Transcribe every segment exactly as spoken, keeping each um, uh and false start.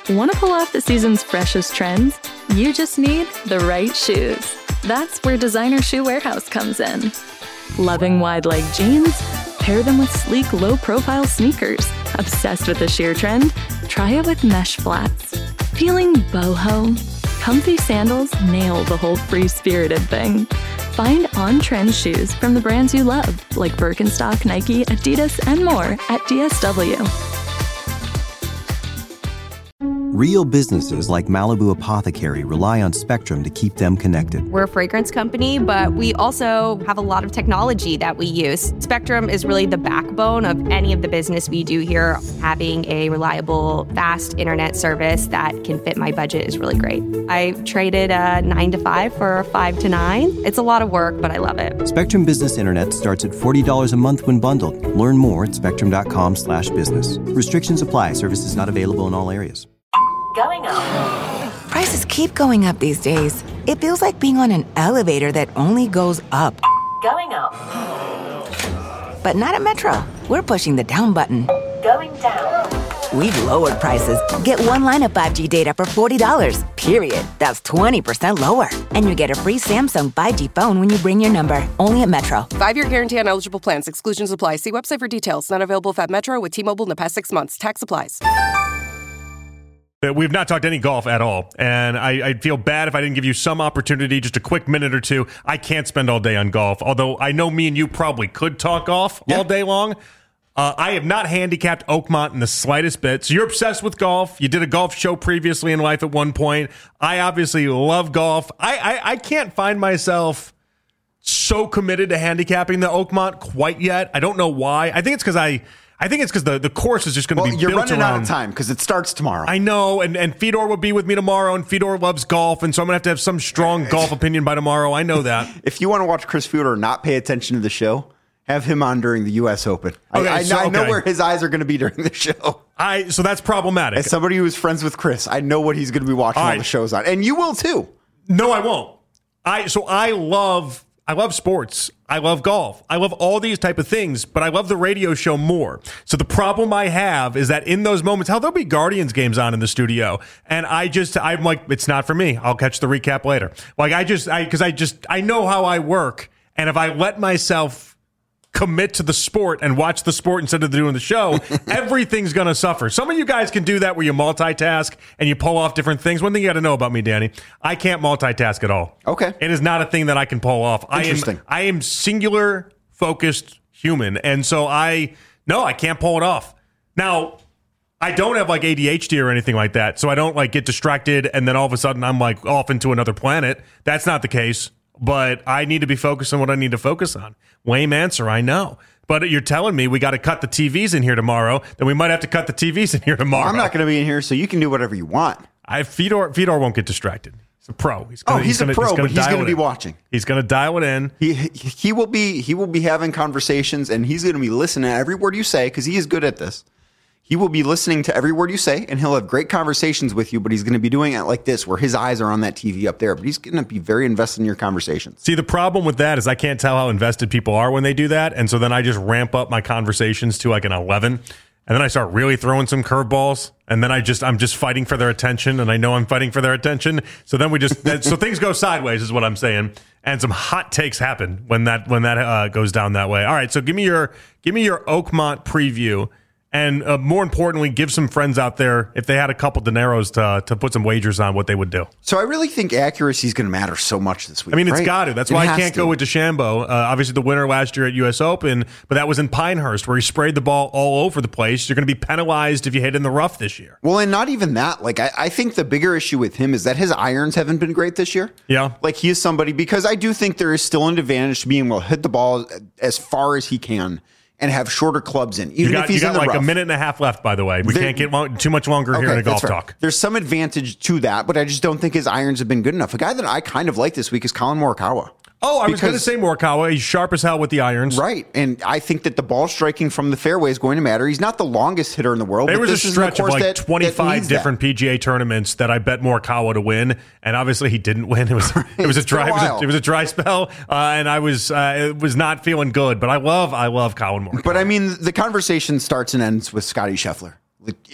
Want to pull off the season's freshest trends? You just need the right shoes. That's where Designer Shoe Warehouse comes in. Loving wide-leg jeans? Pair them with sleek, low-profile sneakers. Obsessed with the sheer trend? Try it with mesh flats. Feeling boho? Comfy sandals nail the whole free-spirited thing. Find on-trend shoes from the brands you love, like Birkenstock, Nike, Adidas, and more at D S W. Real businesses like Malibu Apothecary rely on Spectrum to keep them connected. We're a fragrance company, but we also have a lot of technology that we use. Spectrum is really the backbone of any of the business we do here. Having a reliable, fast internet service that can fit my budget is really great. I traded a nine to five for a five to nine. It's a lot of work, but I love it. Spectrum Business Internet starts at forty dollars a month when bundled. Learn more at spectrum.com slash business. Restrictions apply. Services not available in all areas. Going up. Prices keep going up these days. It feels like being on an elevator that only goes up. Going up. But not at Metro. We're pushing the down button. Going down. We've lowered prices. Get one line of five G data for forty dollars, period. That's twenty percent lower. And you get a free Samsung five G phone when you bring your number. Only at Metro. Five-year guarantee on eligible plans. Exclusions apply. See website for details. Not available at Metro with T-Mobile in the past six months. Tax applies. We've not talked any golf at all, and I, I'd feel bad if I didn't give you some opportunity, just a quick minute or two. I can't spend all day on golf, although I know me and you probably could talk golf yeah. all day long. Uh, I have not handicapped Oakmont in the slightest bit. So you're obsessed with golf. You did a golf show previously in life at one point. I obviously love golf. I, I, I can't find myself so committed to handicapping the Oakmont quite yet. I don't know why. I think it's because I... I think it's because the, the course is just going to well, be you're built running around. out of time because it starts tomorrow. I know, and, and Fedor will be with me tomorrow, and Fedor loves golf, and so I'm going to have to have some strong golf opinion by tomorrow. I know that. If you want to watch Chris Fedor not pay attention to the show, have him on during the U S Open. Okay, I, I, so, I know okay. where his eyes are going to be during the show. I So that's problematic. As somebody who is friends with Chris, I know what he's going to be watching all, all right. the shows on. And you will too. No, I won't. I So I love... I love sports. I love golf. I love all these type of things, but I love the radio show more. So the problem I have is that in those moments, hell, there'll be Guardians games on in the studio. And I just, I'm like, it's not for me. I'll catch the recap later. Like I just, I, cause I just, I know how I work. And if I let myself commit to the sport and watch the sport instead of doing the show, everything's going to suffer. Some of you guys can do that where you multitask and you pull off different things. One thing you got to know about me, Danny, I can't multitask at all. Okay. It is not a thing that I can pull off. Interesting. I am, I am singular focused human. And so I, no, I can't pull it off. Now, I don't have like A D H D or anything like that. So I don't like get distracted and then all of a sudden I'm like off into another planet. That's not the case. But I need to be focused on what I need to focus on. Lame answer, I know. But you're telling me we got to cut the T Vs in here tomorrow, then we might have to cut the T Vs in here tomorrow. Well, I'm not going to be in here, so you can do whatever you want. I Fedor, Fedor won't get distracted. He's a pro. He's gonna, oh, he's, he's gonna, a pro, he's but he's going to be in. watching. He's going to dial it in. He he will be he will be having conversations, and he's going to be listening to every word you say because he is good at this. He will be listening to every word you say, and he'll have great conversations with you, but he's going to be doing it like this, where his eyes are on that T V up there, but he's going to be very invested in your conversations. See, the problem with that is I can't tell how invested people are when they do that, and so then I just ramp up my conversations to like an eleven, and then I start really throwing some curveballs, and then I just, I'm just fighting for their attention, and I know I'm fighting for their attention, so then we just, so things go sideways is what I'm saying, and some hot takes happen when that, when that uh, goes down that way. All right, so give me your, give me your Oakmont preview. And uh, more importantly, give some friends out there, if they had a couple dineros to to put some wagers on, what they would do. So I really think accuracy is going to matter so much this week. I mean, it's right? got to. That's it why I can't to. go with DeChambeau. Uh, obviously, the winner last year at U S Open, but that was in Pinehurst, where he sprayed the ball all over the place. You're going to be penalized if you hit in the rough this year. Well, and not even that. Like, I, I think the bigger issue with him is that his irons haven't been great this year. Yeah. Like, he is somebody, because I do think there is still an advantage to being able to hit the ball as far as he can and have shorter clubs in, even you got, if he's you got in the like rough. a minute and a half left, by the way. We there, can't get long, too much longer okay, here in a golf fair. talk. There's some advantage to that, but I just don't think his irons have been good enough. A guy that I kind of like this week is Colin Morikawa. Oh, I was going to say Morikawa. He's sharp as hell with the irons. Right. And I think that the ball striking from the fairway is going to matter. He's not the longest hitter in the world. There but was a this stretch is of like that, twenty-five that different that. P G A tournaments that I bet Morikawa to win, and obviously he didn't win. It was it was a dry it was a, it was a dry spell, uh, and I was uh, it was not feeling good. But I love I love Colin Morikawa. But I mean, the conversation starts and ends with Scottie Scheffler. Like, it,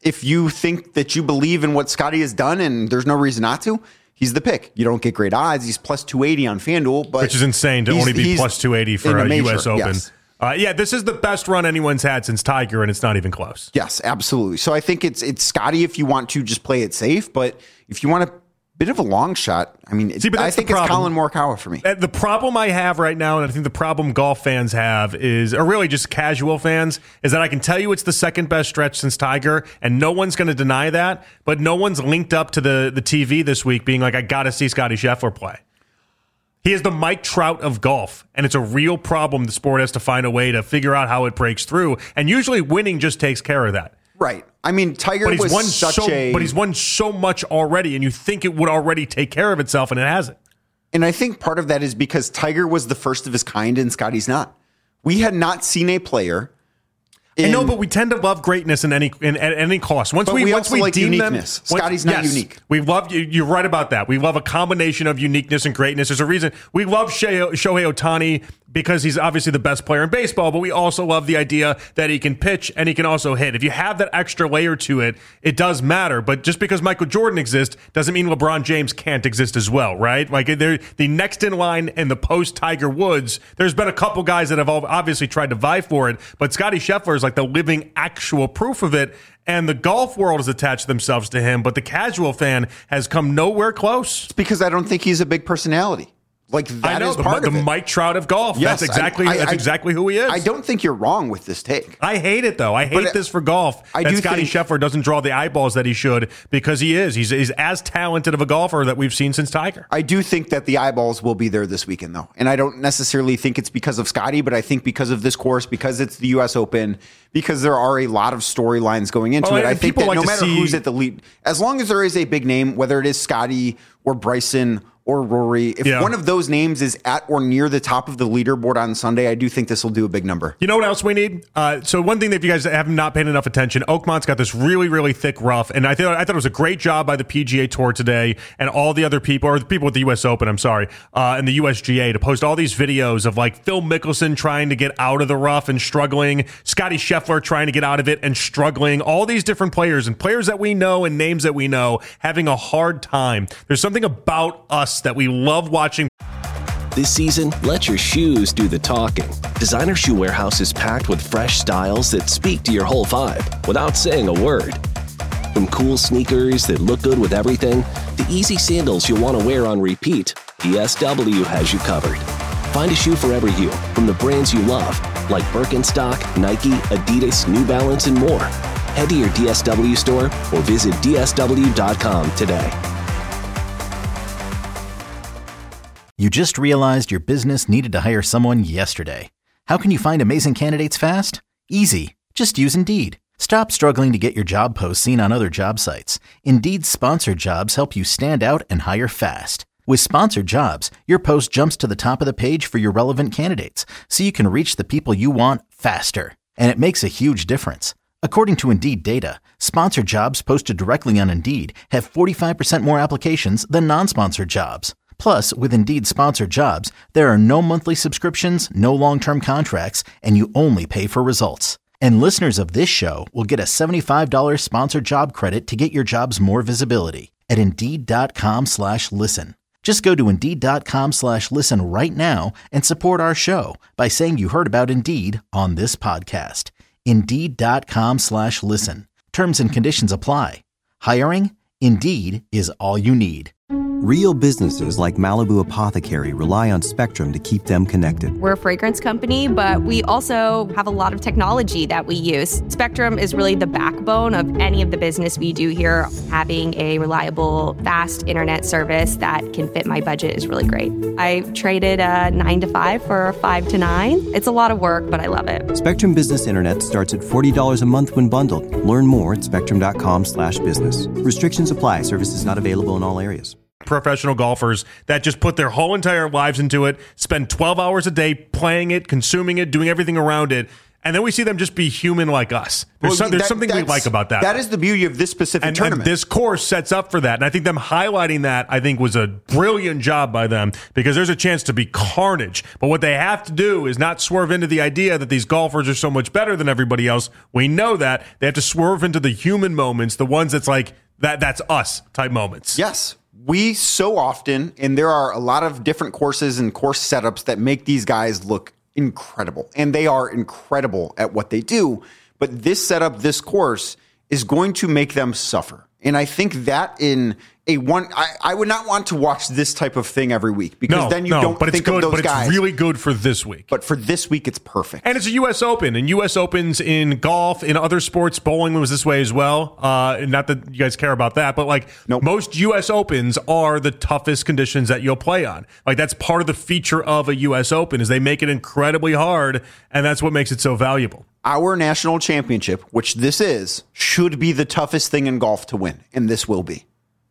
if you think that you believe in what Scotty has done and there's no reason not to, he's the pick. You don't get great odds. He's plus two eighty on FanDuel, but which is insane to only be plus two eighty for a major, U S Open. Yes. Uh, yeah, this is the best run anyone's had since Tiger, and it's not even close. Yes, absolutely. So I think it's it's Scotty if you want to just play it safe, but if you want a bit of a long shot, I mean, See, but I that's think the it's problem. Colin Morikawa for me. Uh, The problem I have right now, and I think the problem golf fans have is, or really just casual fans, is that I can tell you it's the second best stretch since Tiger, and no one's going to deny that, but no one's linked up to the, the T V this week being like, I got to see Scotty Scheffler play. He is the Mike Trout of golf, and it's a real problem the sport has to find a way to figure out how it breaks through, and usually winning just takes care of that. Right. I mean, Tiger But he's was won such so, a... but he's won so much already, and you think it would already take care of itself, and it hasn't. And I think part of that is because Tiger was the first of his kind, and Scotty's not. We had not seen a player... I know, but we tend to love greatness in any in, at any cost. Once But we, we once also we like deem uniqueness. them, Scotty's not yes, unique. We love you. You're right about that. We love a combination of uniqueness and greatness. There's a reason we love Shohei Shohei Ohtani because he's obviously the best player in baseball, but we also love the idea that he can pitch and he can also hit. If you have that extra layer to it, it does matter. But just because Michael Jordan exists doesn't mean LeBron James can't exist as well, right? Like they're the next in line in the post Tiger Woods. There's been a couple guys that have obviously tried to vie for it, but Scotty Scheffler is like the living actual proof of it. And the golf world has attached themselves to him, but the casual fan has come nowhere close. It's because I don't think he's a big personality. Like that I know is the, part the of it. Mike Trout of golf. Yes, that's exactly I, I, that's I, exactly who he is. I don't think you're wrong with this take. I hate it though. I hate But, this for golf. I that do Scotty think- Scheffler doesn't draw the eyeballs that he should because he is. He's, he's as talented of a golfer that we've seen since Tiger. I do think that the eyeballs will be there this weekend, though. And I don't necessarily think it's because of Scotty, but I think because of this course, because it's the U S Open, because there are a lot of storylines going into Oh, it. and I think people that like no to matter see- who's at the lead, as long as there is a big name, whether it is Scotty or Bryson or Rory, if Yeah. one of those names is at or near the top of the leaderboard on Sunday, I do think this will do a big number. You know what else we need? Uh, so one thing that if you guys have not paid enough attention, Oakmont's got this really, really thick rough, and I thought I thought it was a great job by the P G A Tour today and all the other people, or the people with the U S Open, I'm sorry, uh, and the U S G A to post all these videos of like Phil Mickelson trying to get out of the rough and struggling, Scotty Scheffler trying to get out of it and struggling, all these different players and players that we know and names that we know having a hard time. There's something about us that we love watching. This season, let your shoes do the talking. Designer Shoe Warehouse is packed with fresh styles that speak to your whole vibe without saying a word. From cool sneakers that look good with everything, to easy sandals you'll want to wear on repeat, D S W has you covered. Find a shoe for every you from the brands you love, like Birkenstock, Nike, Adidas, New Balance, and more. Head to your D S W store or visit D S W dot com today. You just realized your business needed to hire someone yesterday. How can you find amazing candidates fast? Easy. Just use Indeed. Stop struggling to get your job posts seen on other job sites. Indeed's sponsored jobs help you stand out and hire fast. With sponsored jobs, your post jumps to the top of the page for your relevant candidates, so you can reach the people you want faster. And it makes a huge difference. According to Indeed data, sponsored jobs posted directly on Indeed have forty-five percent more applications than non-sponsored jobs. Plus, with Indeed sponsored jobs, there are no monthly subscriptions, no long-term contracts, and you only pay for results. And listeners of this show will get a seventy-five dollars sponsored job credit to get your jobs more visibility at Indeed.com slash listen. Just go to Indeed.com slash listen right now and support our show by saying you heard about Indeed on this podcast. Indeed.com slash listen. Terms and conditions apply. Hiring? Indeed is all you need. Real businesses like Malibu Apothecary rely on Spectrum to keep them connected. We're a fragrance company, but we also have a lot of technology that we use. Spectrum is really the backbone of any of the business we do here. Having a reliable, fast internet service that can fit my budget is really great. I traded a nine to five for a five to nine. It's a lot of work, but I love it. Spectrum Business Internet starts at forty dollars a month when bundled. Learn more at spectrum.com slash business. Restrictions apply. Services not available in all areas. Professional golfers that just put their whole entire lives into it, spend twelve hours a day playing it, consuming it, doing everything around it. And then we see them just be human like us. There's, Well, some, there's that- something we that's- like about that. That is the beauty of this specific and, tournament. and this course sets up for that. And I think them highlighting that, I think, was a brilliant job by them because there's a chance to be carnage. But what they have to do is not swerve into the idea that these golfers are so much better than everybody else. We know that. They have to swerve into the human moments, the ones that's like, that that's us type moments. Yes. We so often, and there are a lot of different courses and course setups that make these guys look incredible. And they are incredible at what they do. But this setup, this course, is going to make them suffer. And I think that in a one, I, I would not want to watch this type of thing every week because No, then you no, don't but it's think good, of those but guys. it's really good for this week. But for this week, it's perfect. And it's a U S Open, and U S Opens in golf, in other sports, bowling was this way as well. Uh, not that you guys care about that, but like Nope. most U S Opens are the toughest conditions that you'll play on. Like that's part of the feature of a U S Open is they make it incredibly hard, and that's what makes it so valuable. Our national championship, which this is, should be the toughest thing in golf to win, and this will be.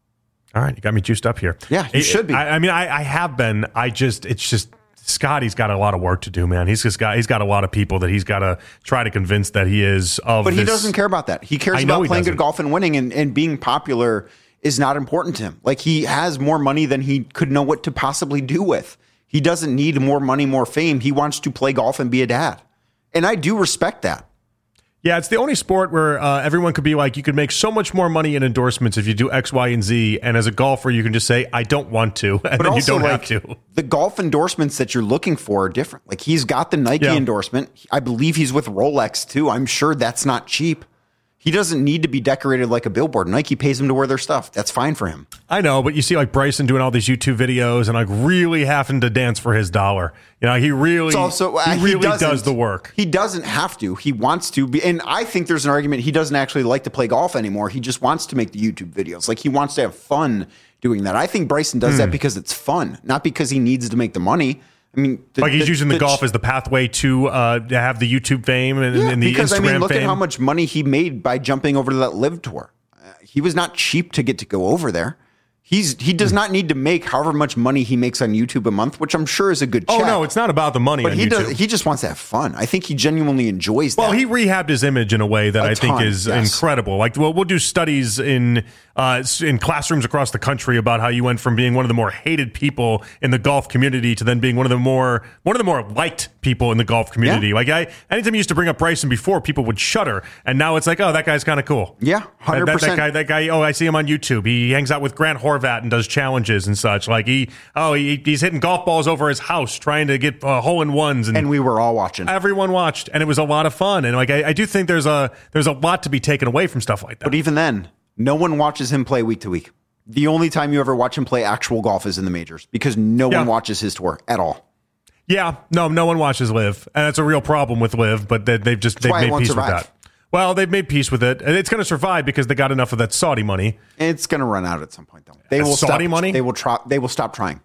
All right, you got me juiced up here. Yeah, you It- should be. I, I mean, I, I have been. I just, it's just Scotty's got a lot of work to do, man. He's just got, he's got a lot of people that he's got to try to convince that he is of. But he this- doesn't care about that. He cares I know about he playing doesn't. good golf and winning, and, and being popular is not important to him. Like, he has more money than he could know what to possibly do with. He doesn't need more money, more fame. He wants to play golf and be a dad. And I do respect that. Yeah, it's the only sport where uh, everyone could be like, you could make so much more money in endorsements if you do X, Y, and Z. And as a golfer, you can just say, I don't want to. And But then also, you don't like, have to. the golf endorsements that you're looking for are different. Like, he's got the Nike Yeah. endorsement. I believe he's with Rolex, too. I'm sure that's not cheap. He doesn't need to be decorated like a billboard. Nike pays him to wear their stuff. That's fine for him. I know, but you see like Bryson doing all these YouTube videos and like really having to dance for his dollar. You know, he really, It's also, uh, he really doesn't- does the work. He doesn't have to. He wants to be. And I think there's an argument he doesn't actually like to play golf anymore. He just wants to make the YouTube videos. Like, he wants to have fun doing that. I think Bryson does Hmm. that because it's fun, not because he needs to make the money. I mean, the, Like he's using the, golf ch- as the pathway to uh, to have the YouTube fame and, Yeah, and the because Instagram I mean, look fame. at how much money he made by jumping over to that Live Tour. Uh, he was not cheap to get to go over there. He's he does not need to make however much money he makes on YouTube a month, which I'm sure is a good check. Oh no, it's not about the money. But on he YouTube. does. He just wants to have fun. I think he genuinely enjoys that. Well, he rehabbed his image in a way that A I think ton, is yes. incredible. Like, well, we'll do studies in uh, in classrooms across the country about how you went from being one of the more hated people in the golf community to then being one of the more one of the more liked people in the golf community. Yeah. Like, I anytime you used to bring up Bryson before, people would shudder, and now it's like, oh, that guy's kind of cool. Yeah, hundred That, that, that percent. guy, that guy. Oh, I see him on YouTube. He hangs out with Grant Horvat and does challenges and such. Like he, oh, he, he's hitting golf balls over his house trying to get uh, hole in ones, and, And we were all watching. everyone watched, and it was a lot of fun. And like I, I do think there's a there's a lot to be taken away from stuff like that. But even then, no one watches him play week to week. The only time you ever watch him play actual golf is in the majors because no Yeah. one watches his tour at all. Yeah, no, no one watches Live, and that's a real problem with Live. But they, they've just they've why it made won't peace survive. with that. Well, they've made peace with it, and it's going to survive because they got enough of that Saudi money. It's going to run out at some point, though. They Uh, will Saudi stop, money? They will try. They will stop trying.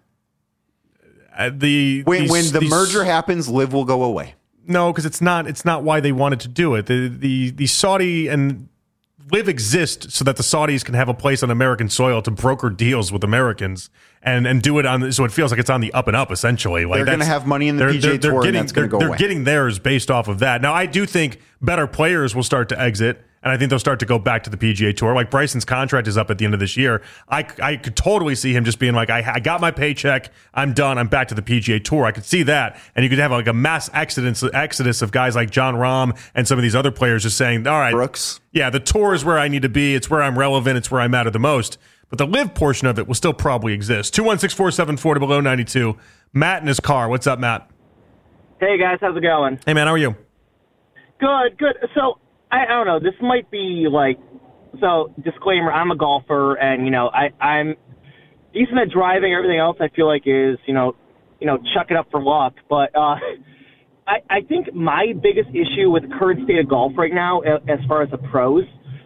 Uh, the When, these- when the these- merger happens, Live will go away. No, because it's not. It's not why they wanted to do it. The the the Saudi and Live exist so that the Saudis can have a place on American soil to broker deals with Americans and and do it on so it feels like it's on the up and up essentially. Like They're gonna that's- have money in the they're- P G A they're- they're Tour, and getting- that's gonna they're- go They're away. getting theirs based off of that. Now I do think better players will start to exit. And I think they'll start to go back to the P G A Tour. Like Bryson's contract is up at the end of this year. I, I could totally see him just being like, I, I got my paycheck. I'm done. I'm back to the P G A Tour. I could see that. And you could have like a mass exodus, exodus of guys like John Rahm and some of these other players just saying, all right, Brooks. yeah, the tour is where I need to be. It's where I'm relevant. It's where I matter the most. But the Live portion of it will still probably exist. two one six, four seven four, below ninety-two. Matt in his car. What's up, Matt? Hey, guys. How's it going? Hey, man. How are you? Good, good. So, I, I don't know. This might be like, so disclaimer, I'm a golfer, and, you know, I, I'm decent at driving. Everything else I feel like is, you know, you know, chuck it up for luck. But uh, I, I think my biggest issue with the current state of golf right now, as far as the pros,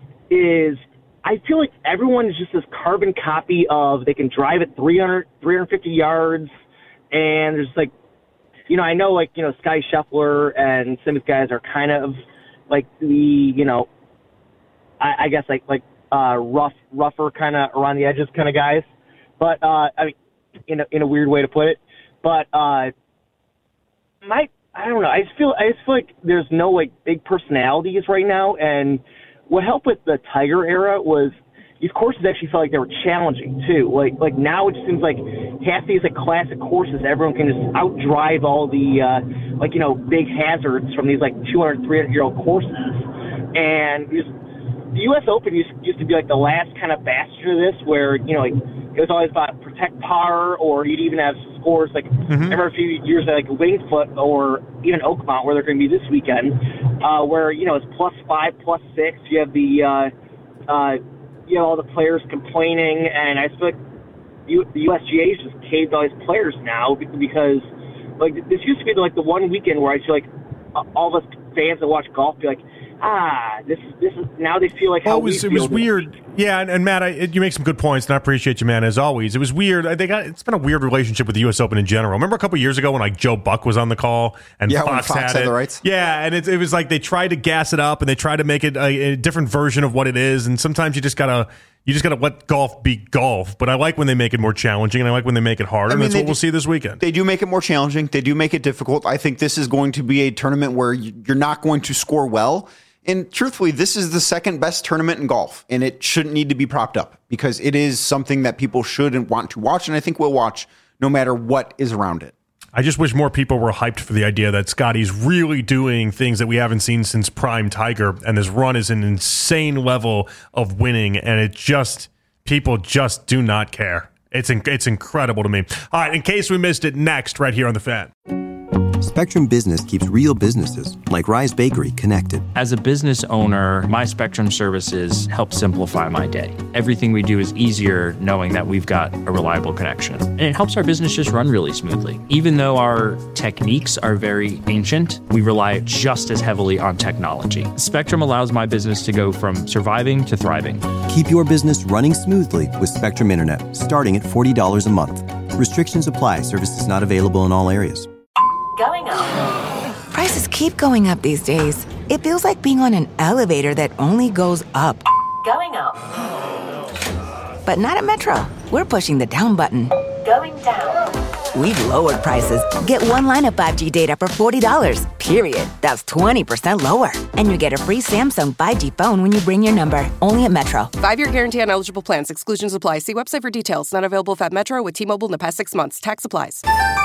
is I feel like everyone is just this carbon copy of they can drive at three hundred, three fifty yards, and there's like, you know, I know, like, you know, Sky Scheffler and some of these guys are kind of like the, you know, I, I guess like like uh, rough, rougher kind of around the edges kind of guys. But uh, I mean, in a, in a weird way to put it. But uh, my I don't know. I just feel I just feel like there's no like big personalities right now. And what helped with the Tiger era was these courses actually felt like they were challenging too. Like like now it just seems like half these like classic courses, everyone can just outdrive all the uh, like you know big hazards from these like two hundred, three hundred year old courses. And just, the U S Open used, used to be like the last kind of bastion of this, where you know like it was always about protect par, or you'd even have scores like mm-hmm. I remember a few years like Winged Foot or even Oakmont, where they're going to be this weekend, uh, where you know it's plus five, plus six. You have the uh, uh, you know all the players complaining, and I feel like U- the U S G A's just caved all these players now because like this used to be like the one weekend where I feel like all of us fans that watch golf be like, ah, this is this is now they feel like well, how it was we it was feel weird. Yeah, and, and Matt, I, you make some good points, and I appreciate you, man, as always. It was weird. They got it's been a weird relationship with the U S Open in general. Remember a couple years ago when like Joe Buck was on the call and yeah, Fox, Fox had, had it. the rights. Yeah, and it, it was like they tried to gas it up and they tried to make it a, a different version of what it is. And sometimes you just gotta you just gotta let golf be golf. But I like when they make it more challenging, and I like when they make it harder. I mean, and that's what do, we'll see this weekend. They do make it more challenging. They do make it difficult. I think this is going to be a tournament where you're not going to score well. And truthfully, this is the second best tournament in golf, and it shouldn't need to be propped up because it is something that people should and want to watch, and I think we'll watch no matter what is around it. I just wish more people were hyped for the idea that Scotty's really doing things that we haven't seen since prime Tiger, and this run is an insane level of winning, and it just, people just do not care. It's it's incredible to me. All right, in case we missed it, next, right here on The Fan. Spectrum Business keeps real businesses, like Rise Bakery, connected. As a business owner, my Spectrum services help simplify my day. Everything we do is easier knowing that we've got a reliable connection. And it helps our business just run really smoothly. Even though our techniques are very ancient, we rely just as heavily on technology. Spectrum allows my business to go from surviving to thriving. Keep your business running smoothly with Spectrum Internet, starting at forty dollars a month. Restrictions apply. Services not available in all areas. Going up. Prices keep going up these days. It feels like being on an elevator that only goes up. Going up. But not at Metro. We're pushing the down button. Going down. We've lowered prices. Get one line of five G data for forty dollars, period. That's twenty percent lower. And you get a free Samsung five G phone when you bring your number. Only at Metro. Five-year guarantee on eligible plans. Exclusions apply. See website for details. Not available if at Metro with T-Mobile in the past six months. Tax applies.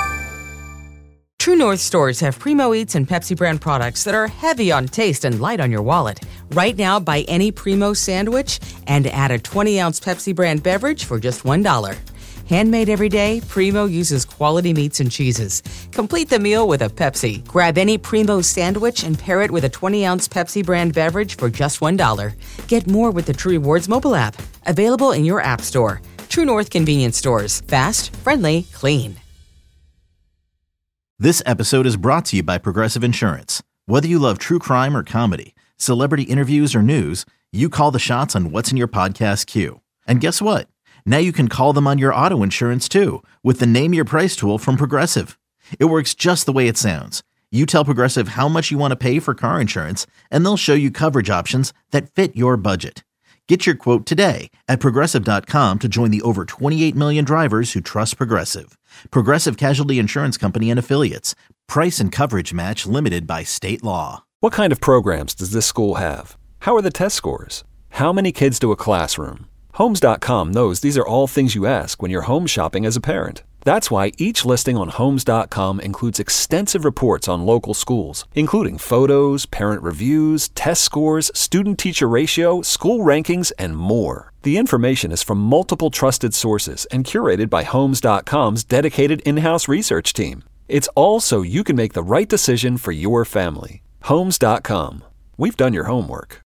True North stores have Primo Eats and Pepsi brand products that are heavy on taste and light on your wallet. Right now, buy any Primo sandwich and add a twenty ounce Pepsi brand beverage for just one dollar. Handmade every day, Primo uses quality meats and cheeses. Complete the meal with a Pepsi. Grab any Primo sandwich and pair it with a twenty ounce Pepsi brand beverage for just one dollar. Get more with the True Rewards mobile app. Available in your app store. True North convenience stores. Fast, friendly, clean. This episode is brought to you by Progressive Insurance. Whether you love true crime or comedy, celebrity interviews or news, you call the shots on what's in your podcast queue. And guess what? Now you can call them on your auto insurance too with the Name Your Price tool from Progressive. It works just the way it sounds. You tell Progressive how much you want to pay for car insurance, and they'll show you coverage options that fit your budget. Get your quote today at Progressive dot com to join the over twenty-eight million drivers who trust Progressive. Progressive Casualty Insurance Company and Affiliates. Price and coverage match limited by state law. What kind of programs does this school have? How are the test scores? How many kids do a classroom? Homes dot com knows these are all things you ask when you're home shopping as a parent. That's why each listing on Homes dot com includes extensive reports on local schools, including photos, parent reviews, test scores, student-teacher ratio, school rankings, and more. The information is from multiple trusted sources and curated by Homes dot com's dedicated in-house research team. It's all so you can make the right decision for your family. Homes dot com. We've done your homework.